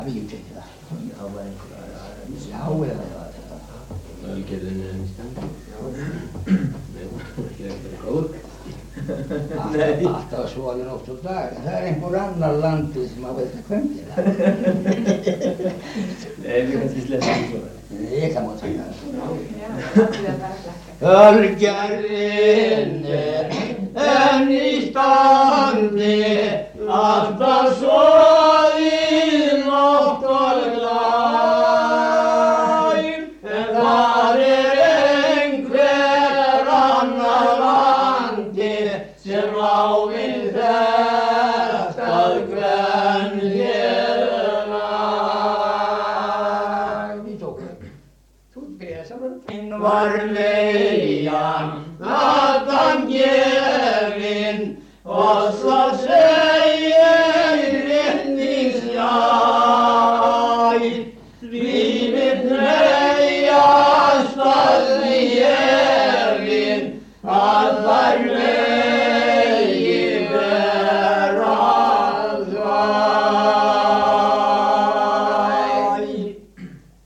Víutekið það. Það var einhverja... Já. Ölgerðin er Íslandi. Nei, það er ekki góð. Alltaf svona nótt og dag. Það einhver annar landi sem að veit hvernig það. Nei, við kannski sleppum svona. Ég kann má taka það. Ölgerðin er enn í standi, alltaf soðið nótt og dag. En þar er einhver annar landi sem á við þetta kvenhér lag. Við tókum. Þú byrjaði saman. Var leian að hann gefinn og svo segir réttingsjæ. Því við hneigjast að því efinn að þær